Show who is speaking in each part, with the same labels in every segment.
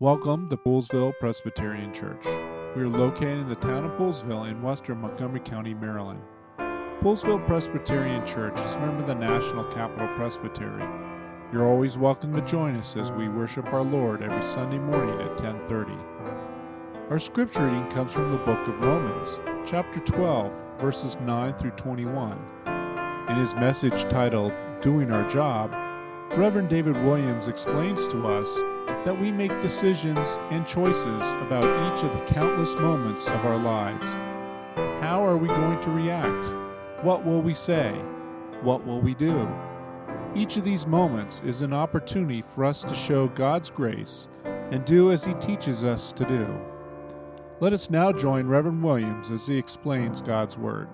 Speaker 1: Welcome to Poolesville Presbyterian Church. We are located in the town of Poolesville in western Montgomery County, Maryland. Poolesville Presbyterian Church is a member of the National Capital Presbytery. You're always welcome to join us as we worship our Lord every Sunday morning at 10:30. Our scripture reading comes from the book of Romans, chapter 12, verses 9 through 21. In his message titled, Doing Our Job, Reverend David Williams explains to us that we make decisions and choices about each of the countless moments of our lives. How are we going to react? What will we say? What will we do? Each of these moments is an opportunity for us to show God's grace and do as He teaches us to do. Let us now join Reverend Williams as he explains God's Word.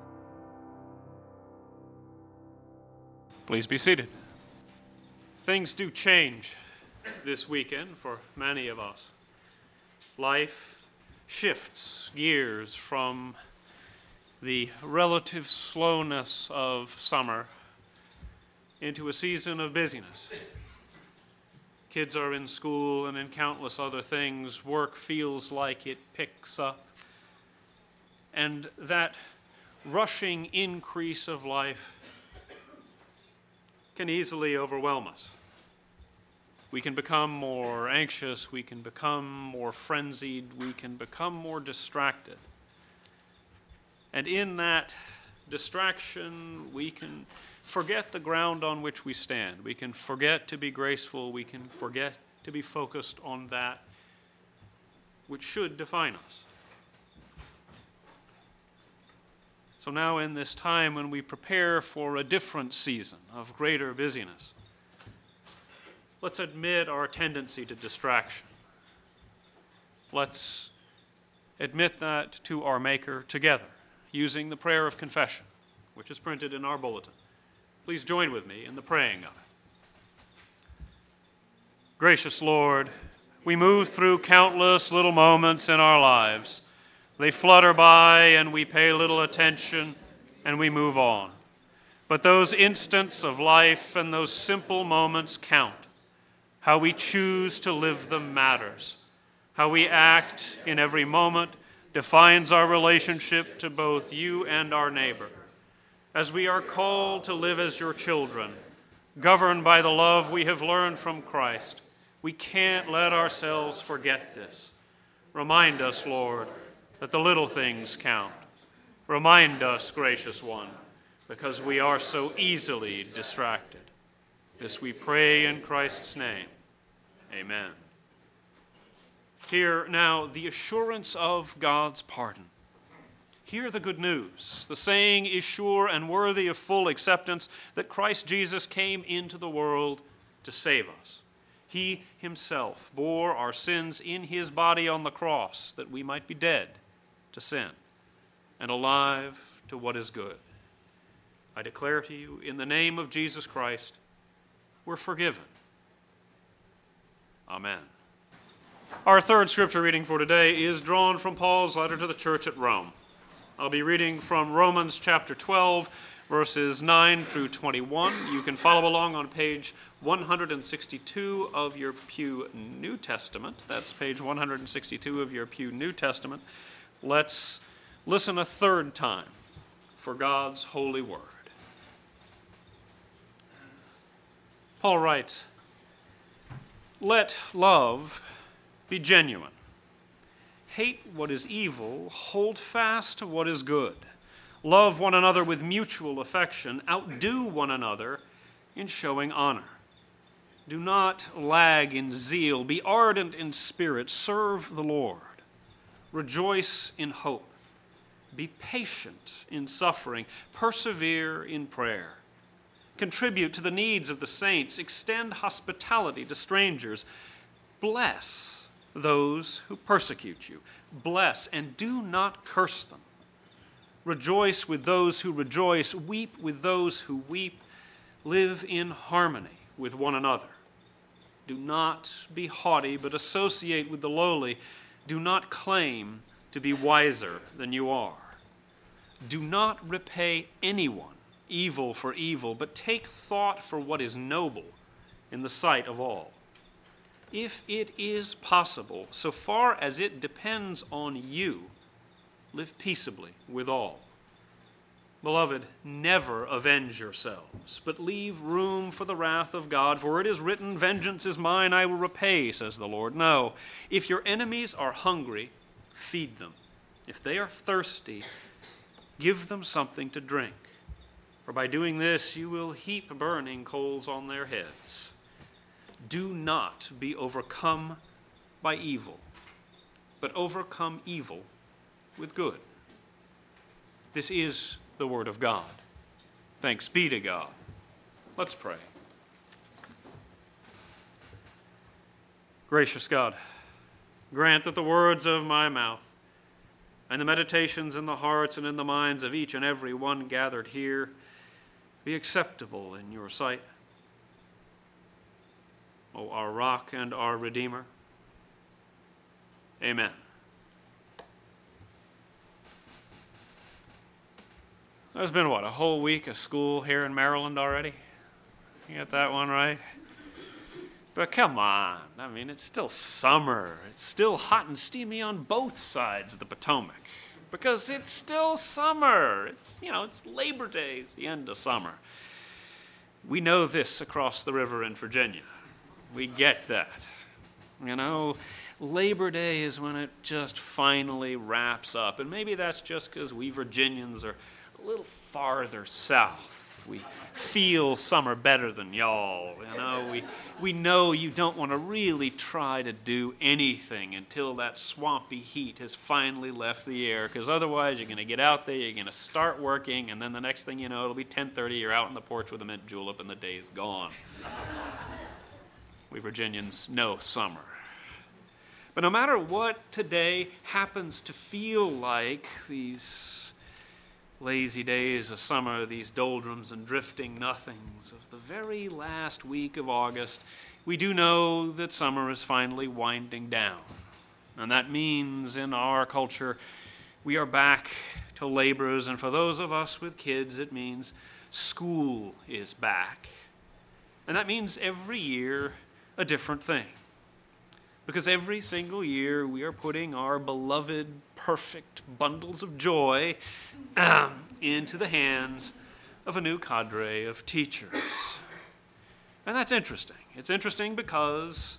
Speaker 2: Please be seated. Things do change this weekend for many of us. Life shifts gears from the relative slowness of summer into a season of busyness. Kids are in school and in countless other things. Work feels like it picks up. And that rushing increase of life can easily overwhelm us. We can become more anxious, we can become more frenzied, we can become more distracted. And in that distraction, we can forget the ground on which we stand. We can forget to be graceful, we can forget to be focused on that which should define us. So now in this time when we prepare for a different season of greater busyness, let's admit our tendency to distraction. Let's admit that to our Maker together, using the prayer of confession, which is printed in our bulletin. Please join with me in the praying of it. Gracious Lord, we move through countless little moments in our lives. They flutter by and we pay little attention and we move on. But those instants of life and those simple moments count. How we choose to live them matters. How we act in every moment defines our relationship to both you and our neighbor. As we are called to live as your children, governed by the love we have learned from Christ, we can't let ourselves forget this. Remind us, Lord, that the little things count. Remind us, gracious one, because we are so easily distracted. This we pray in Christ's name. Amen. Hear now the assurance of God's pardon. Hear the good news. The saying is sure and worthy of full acceptance that Christ Jesus came into the world to save us. He himself bore our sins in his body on the cross that we might be dead to sin and alive to what is good. I declare to you, in the name of Jesus Christ, we're forgiven. Amen. Our third scripture reading for today is drawn from Paul's letter to the church at Rome. I'll be reading from Romans chapter 12, verses 9 through 21. You can follow along on page 162 of your Pew New Testament. That's page 162 of your Pew New Testament. Let's listen a third time for God's holy word. Paul writes, "Let love be genuine. Hate what is evil, hold fast to what is good. Love one another with mutual affection, outdo one another in showing honor. Do not lag in zeal, be ardent in spirit, serve the Lord. Rejoice in hope, be patient in suffering, persevere in prayer. Contribute to the needs of the saints, extend hospitality to strangers. Bless those who persecute you. Bless and do not curse them. Rejoice with those who rejoice. Weep with those who weep. Live in harmony with one another. Do not be haughty, but associate with the lowly. Do not claim to be wiser than you are. Do not repay anyone evil for evil, but take thought for what is noble in the sight of all. if it is possible, so far as it depends on you, live peaceably with all. Beloved, never avenge yourselves, but leave room for the wrath of God, for it is written, "Vengeance is mine, I will repay," says the Lord. No, if your enemies are hungry, feed them. If they are thirsty, give them something to drink. For by doing this, you will heap burning coals on their heads. Do not be overcome by evil, but overcome evil with good. This is the word of God. Thanks be to God. Let's pray. Gracious God, grant that the words of my mouth and the meditations in the hearts and in the minds of each and every one gathered here be acceptable in your sight. O our rock and our Redeemer. Amen. There's been, a whole week of school here in Maryland already? You got that one right? But come on, it's still summer. It's still hot and steamy on both sides of the Potomac. Because it's still summer. It's Labor Day. It's the end of summer. We know this across the river in Virginia. We get that. Labor Day is when it just finally wraps up. And maybe that's just because we Virginians are a little farther south. We feel summer better than y'all. We know you don't want to really try to do anything until that swampy heat has finally left the air, because otherwise you're going to get out there, you're going to start working, and then the next thing you know, it'll be 10:30, you're out on the porch with a mint julep, and the day's gone. We Virginians know summer. But no matter what today happens to feel like, these lazy days of summer, these doldrums and drifting nothings of the very last week of August, we do know that summer is finally winding down. And that means in our culture, we are back to labors, and for those of us with kids, it means school is back. And that means every year a different thing. Because every single year we are putting our beloved, perfect bundles of joy into the hands of a new cadre of teachers. And that's interesting. It's interesting because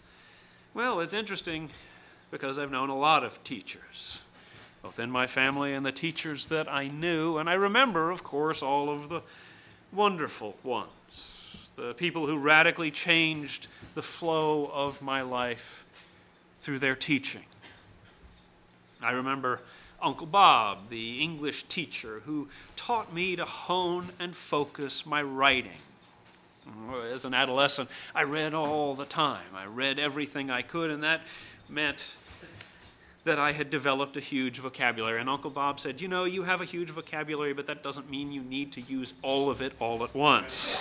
Speaker 2: I've known a lot of teachers, both in my family and the teachers that I knew. And I remember, of course, all of the wonderful ones, the people who radically changed the flow of my life through their teaching. I remember Uncle Bob, the English teacher, who taught me to hone and focus my writing. As an adolescent, I read all the time. I read everything I could, and that meant that I had developed a huge vocabulary. And Uncle Bob said, you have a huge vocabulary, but that doesn't mean you need to use all of it all at once.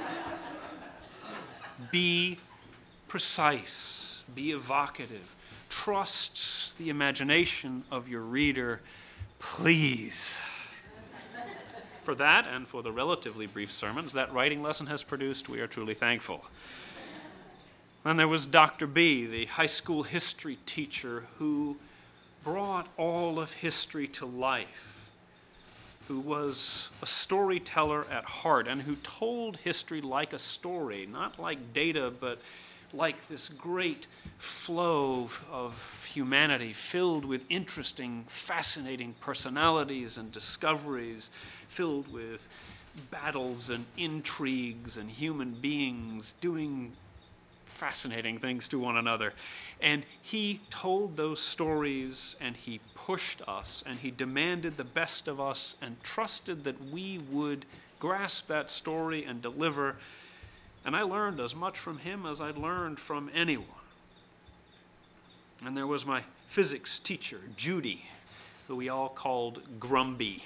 Speaker 2: Be precise. Be evocative. Trust the imagination of your reader, please. For that, and for the relatively brief sermons that writing lesson has produced, we are truly thankful. Then there was Dr. B, the high school history teacher, who brought all of history to life, who was a storyteller at heart, and who told history like a story, not like data, but like this great flow of humanity filled with interesting, fascinating personalities and discoveries, filled with battles and intrigues and human beings doing fascinating things to one another. And he told those stories, and he pushed us, and he demanded the best of us, and trusted that we would grasp that story and deliver. And I learned as much from him as I'd learned from anyone. And there was my physics teacher, Judy, who we all called Grumby.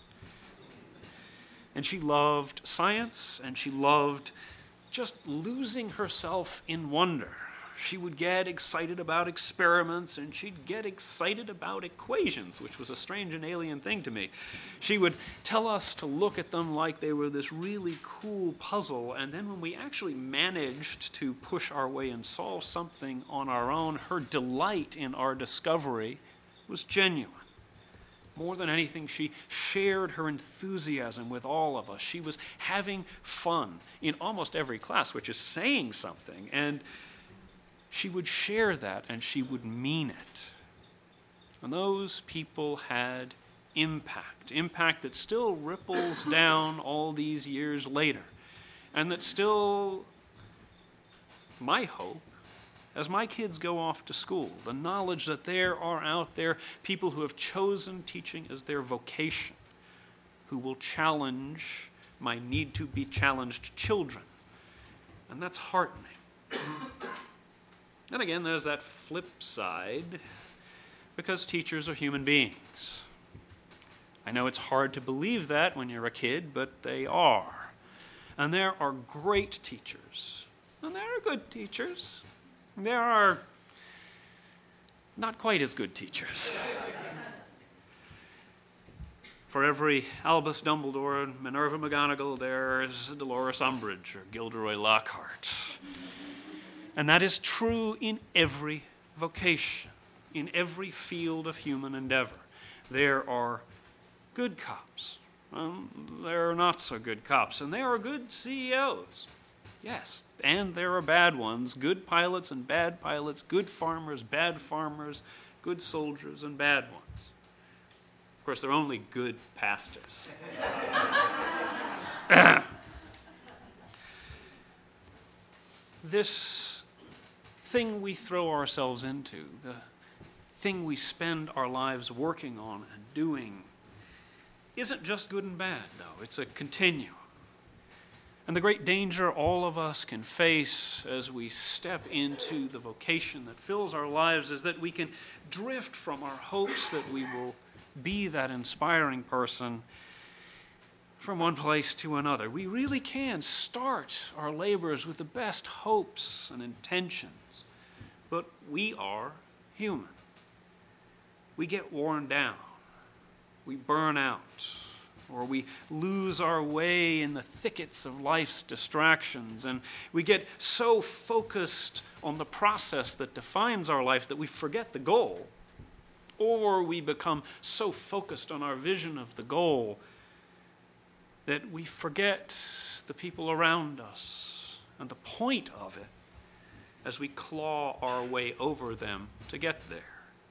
Speaker 2: And she loved science, and she loved just losing herself in wonder. She would get excited about experiments, and she'd get excited about equations, which was a strange and alien thing to me. She would tell us to look at them like they were this really cool puzzle, and then when we actually managed to push our way and solve something on our own, her delight in our discovery was genuine. More than anything, she shared her enthusiasm with all of us. She was having fun in almost every class, which is saying something, and she would share that, and she would mean it. And those people had impact that still ripples down all these years later, and that still, my hope, as my kids go off to school, the knowledge that there are out there people who have chosen teaching as their vocation, who will challenge my need to be challenged children. And that's heartening. And again, there's that flip side, because teachers are human beings. I know it's hard to believe that when you're a kid, but they are. And there are great teachers, and there are good teachers. There are not quite as good teachers. For every Albus Dumbledore and Minerva McGonagall, there's Dolores Umbridge or Gilderoy Lockhart. And that is true in every vocation, in every field of human endeavor. There are good cops. There are not so good cops. And there are good CEOs. Yes, and there are bad ones, good pilots and bad pilots, good farmers, bad farmers, good soldiers and bad ones. Of course, they're only good pastors. This thing we throw ourselves into, the thing we spend our lives working on and doing, isn't just good and bad, though. It's a continuum. And the great danger all of us can face as we step into the vocation that fills our lives is that we can drift from our hopes that we will be that inspiring person from one place to another. We really can start our labors with the best hopes and intentions, but we are human. We get worn down. We burn out. Or we lose our way in the thickets of life's distractions, and we get so focused on the process that defines our life that we forget the goal. Or we become so focused on our vision of the goal that we forget the people around us and the point of it as we claw our way over them to get there.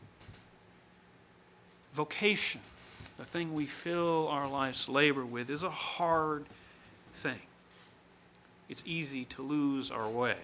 Speaker 2: Vocation, the thing we fill our life's labor with, is a hard thing. It's easy to lose our way.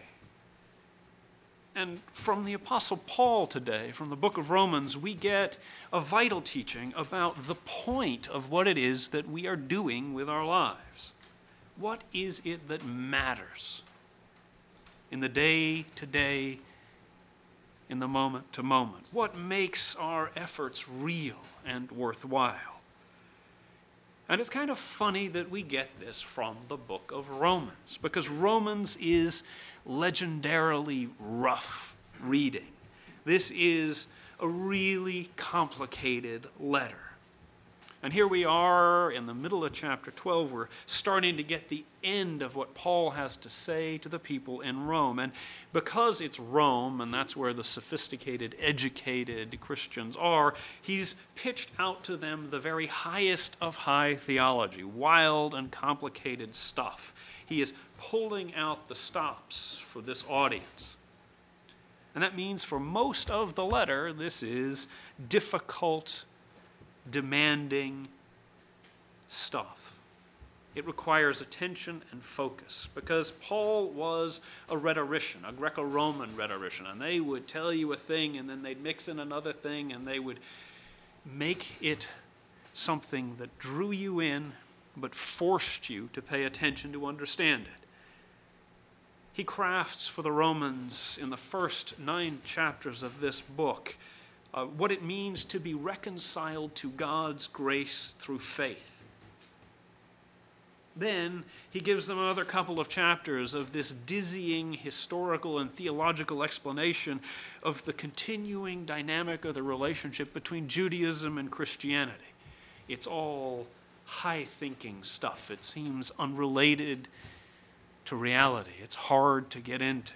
Speaker 2: And from the Apostle Paul today, from the book of Romans, we get a vital teaching about the point of what it is that we are doing with our lives. What is it that matters in the day-to-day, in the moment-to-moment? What makes our efforts real and worthwhile? And it's kind of funny that we get this from the book of Romans, because Romans is legendarily rough reading. This is a really complicated letter. And here we are in the middle of chapter 12. We're starting to get the end of what Paul has to say to the people in Rome. And because it's Rome, and that's where the sophisticated, educated Christians are, he's pitched out to them the very highest of high theology, wild and complicated stuff. He is pulling out the stops for this audience. And that means for most of the letter, this is difficult, demanding stuff. It requires attention and focus, because Paul was a rhetorician, a Greco-Roman rhetorician, and they would tell you a thing and then they'd mix in another thing and they would make it something that drew you in but forced you to pay attention to understand it. He crafts for the Romans in the first 9 chapters of this book what it means to be reconciled to God's grace through faith. Then he gives them another couple of chapters of this dizzying historical and theological explanation of the continuing dynamic of the relationship between Judaism and Christianity. It's all high-thinking stuff. It seems unrelated to reality. It's hard to get into.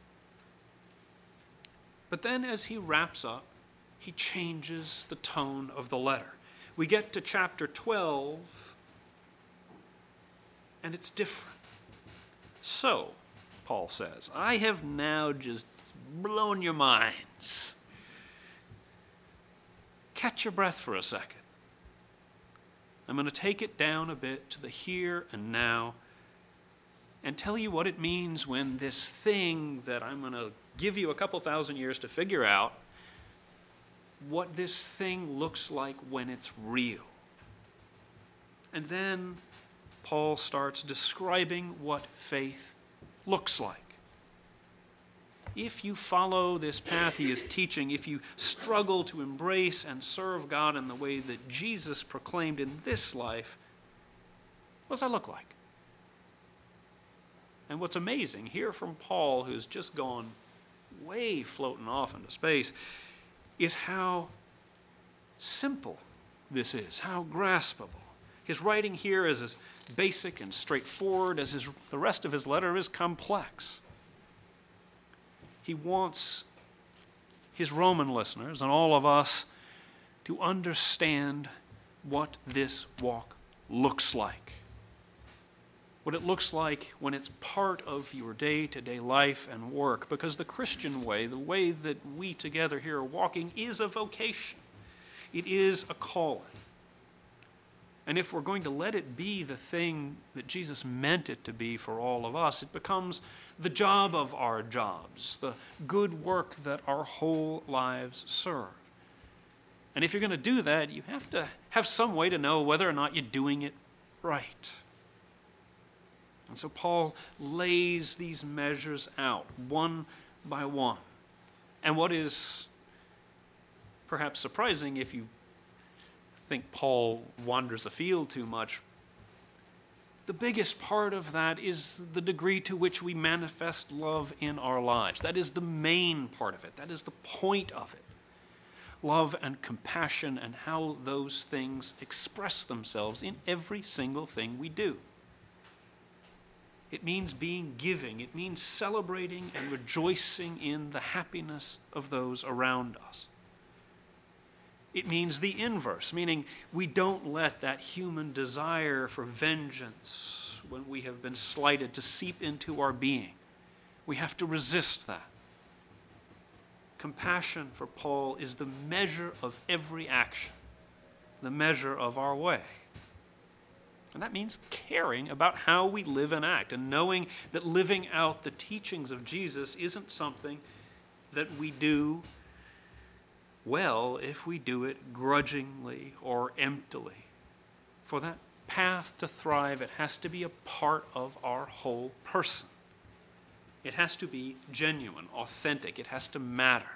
Speaker 2: But then as he wraps up, he changes the tone of the letter. We get to chapter 12, and it's different. So, Paul says, I have now just blown your minds. Catch your breath for a second. I'm going to take it down a bit to the here and now and tell you what it means when this thing that I'm going to give you a couple thousand years to figure out, what this thing looks like when it's real. And then Paul starts describing what faith looks like. If you follow this path he is teaching, if you struggle to embrace and serve God in the way that Jesus proclaimed in this life, what does that look like? And what's amazing, here from Paul, who's just gone way floating off into space, is how simple this is, how graspable. His writing here is as basic and straightforward as the rest of his letter is complex. He wants his Roman listeners and all of us to understand what this walk looks like. What it looks like when it's part of your day-to-day life and work. Because the Christian way, the way that we together here are walking, is a vocation. It is a calling. And if we're going to let it be the thing that Jesus meant it to be for all of us, it becomes the job of our jobs, the good work that our whole lives serve. And if you're going to do that, you have to have some way to know whether or not you're doing it right. And so Paul lays these measures out one by one. And what is perhaps surprising, if you think Paul wanders afield too much, the biggest part of that is the degree to which we manifest love in our lives. That is the main part of it. That is the point of it. Love and compassion and how those things express themselves in every single thing we do. It means being giving. It means celebrating and rejoicing in the happiness of those around us. It means the inverse, meaning we don't let that human desire for vengeance when we have been slighted to seep into our being. We have to resist that. Compassion for Paul is the measure of every action, the measure of our way. And that means caring about how we live and act, and knowing that living out the teachings of Jesus isn't something that we do well if we do it grudgingly or emptily. For that path to thrive, it has to be a part of our whole person. It has to be genuine, authentic. It has to matter.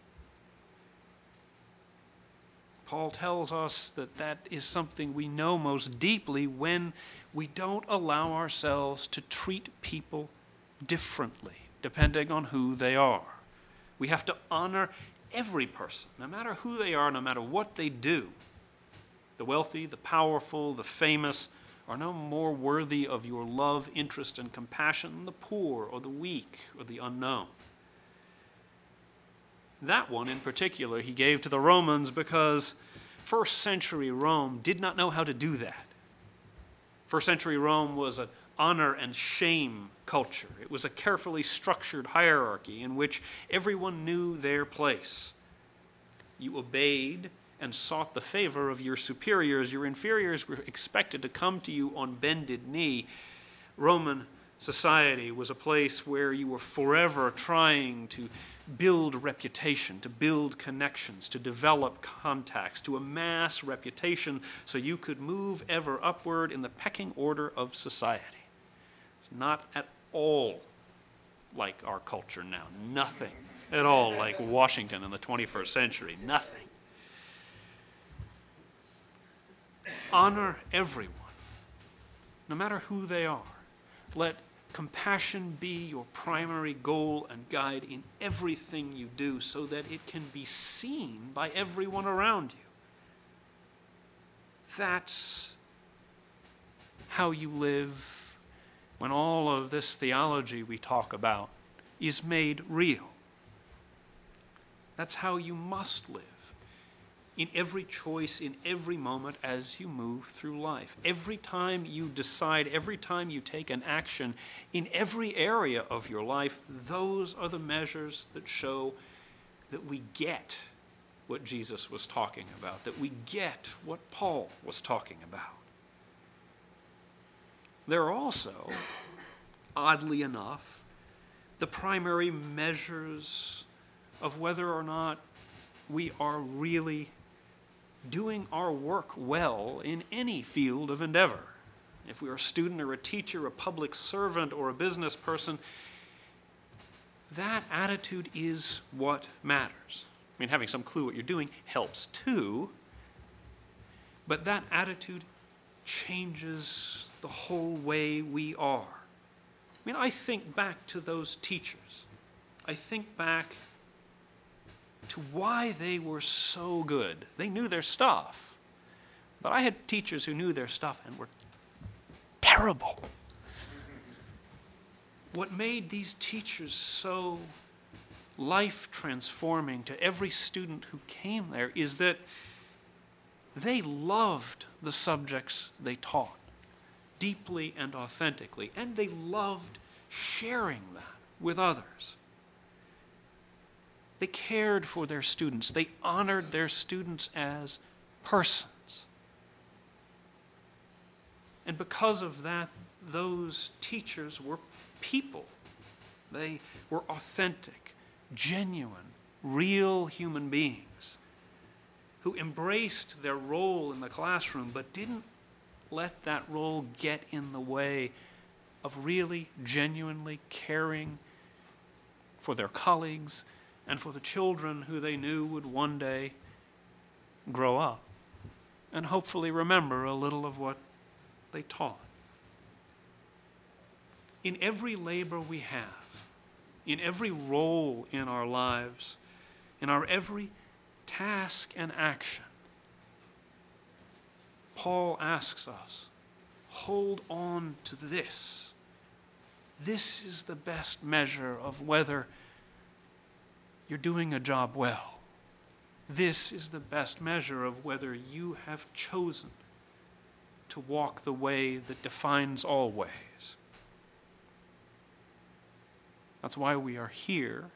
Speaker 2: Paul tells us that that is something we know most deeply when we don't allow ourselves to treat people differently, depending on who they are. We have to honor every person, no matter who they are, no matter what they do. The wealthy, the powerful, the famous are no more worthy of your love, interest, and compassion than the poor or the weak or the unknown. That one in particular he gave to the Romans because first century Rome did not know how to do that. First century Rome was an honor and shame culture. It was a carefully structured hierarchy in which everyone knew their place. You obeyed and sought the favor of your superiors. Your inferiors were expected to come to you on bended knee. Roman society was a place where you were forever trying to build reputation, to build connections, to develop contacts, to amass reputation so you could move ever upward in the pecking order of society. It's not at all like our culture now. Nothing at all like Washington in the 21st century. Nothing. Honor everyone. no matter who they are. Let compassion be your primary goal and guide in everything you do so that it can be seen by everyone around you. That's how you live when all of this theology we talk about is made real. That's how you must live in every choice, in every moment as you move through life. Every time you decide, every time you take an action in every area of your life, those are the measures that show that we get what Jesus was talking about, that we get what Paul was talking about. They're also, oddly enough, the primary measures of whether or not we are really doing our work well in any field of endeavor. If we are a student or a teacher, a public servant or a business person, that attitude is what matters. I mean, having some clue what you're doing helps too, but that attitude changes the whole way we are. I mean, I think back to those teachers. I think back to why they were so good. They knew their stuff. But I had teachers who knew their stuff and were terrible. What made these teachers so life-transforming to every student who came there is that they loved the subjects they taught deeply and authentically, and they loved sharing that with others. They cared for their students. They honored their students as persons. And because of that, those teachers were people. They were authentic, genuine, real human beings who embraced their role in the classroom but didn't let that role get in the way of really, genuinely caring for their colleagues and for the children who they knew would one day grow up and hopefully remember a little of what they taught. In every labor we have, in every role in our lives, in our every task and action, Paul asks us, hold on to this. This is the best measure of whether you're doing a job well. This is the best measure of whether you have chosen to walk the way that defines all ways. That's why we are here.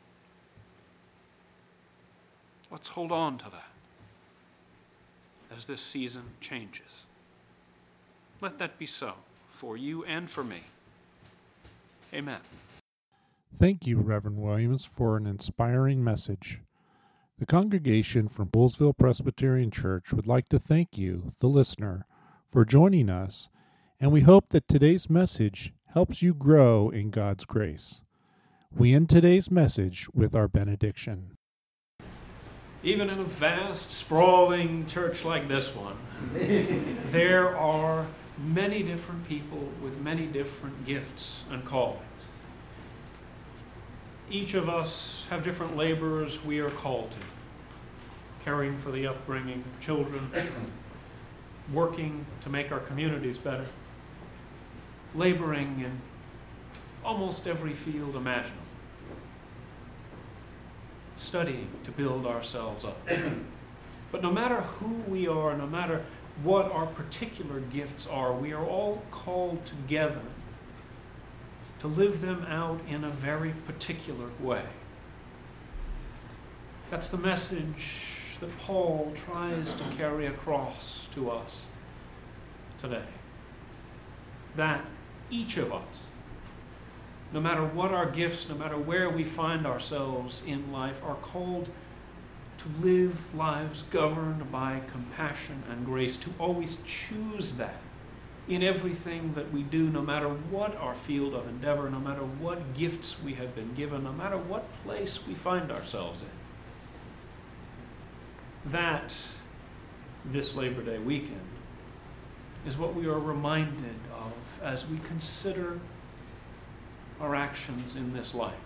Speaker 2: Let's hold on to that as this season changes. Let that be so for you and for me. Amen.
Speaker 1: Thank you, Reverend Williams, for an inspiring message. The congregation from Poolesville Presbyterian Church would like to thank you, the listener, for joining us, and we hope that today's message helps you grow in God's grace. We end today's message with our benediction.
Speaker 2: Even in a vast, sprawling church like this one, there are many different people with many different gifts and callings. Each of us have different labors we are called to. Caring for the upbringing of children, working to make our communities better, laboring in almost every field imaginable, studying to build ourselves up. But no matter who we are, no matter what our particular gifts are, we are all called together to live them out in a very particular way. That's the message that Paul tries to carry across to us today. That each of us, no matter what our gifts, no matter where we find ourselves in life, are called to live lives governed by compassion and grace, to always choose that in everything that we do, no matter what our field of endeavor, no matter what gifts we have been given, no matter what place we find ourselves in. That, this Labor Day weekend, is what we are reminded of as we consider our actions in this life.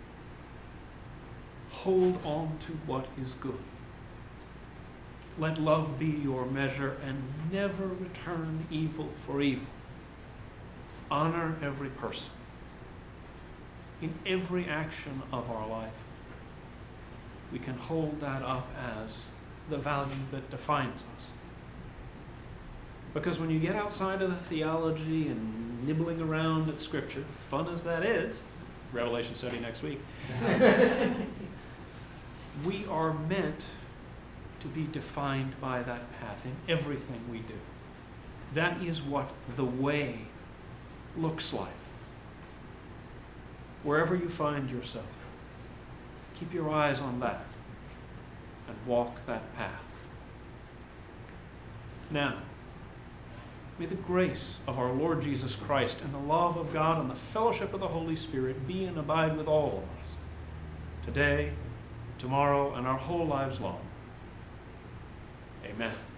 Speaker 2: Hold on to what is good. Let love be your measure and never return evil for evil. Honor every person in every action of our life. We can hold that up as the value that defines us. Because when you get outside of the theology and nibbling around at Scripture, fun as that is, Revelation study next week, we are meant to be defined by that path in everything we do. That is what the way looks like. Wherever you find yourself, keep your eyes on that and walk that path. Now, may the grace of our Lord Jesus Christ and the love of God and the fellowship of the Holy Spirit be and abide with all of us, today, tomorrow, and our whole lives long. Amen.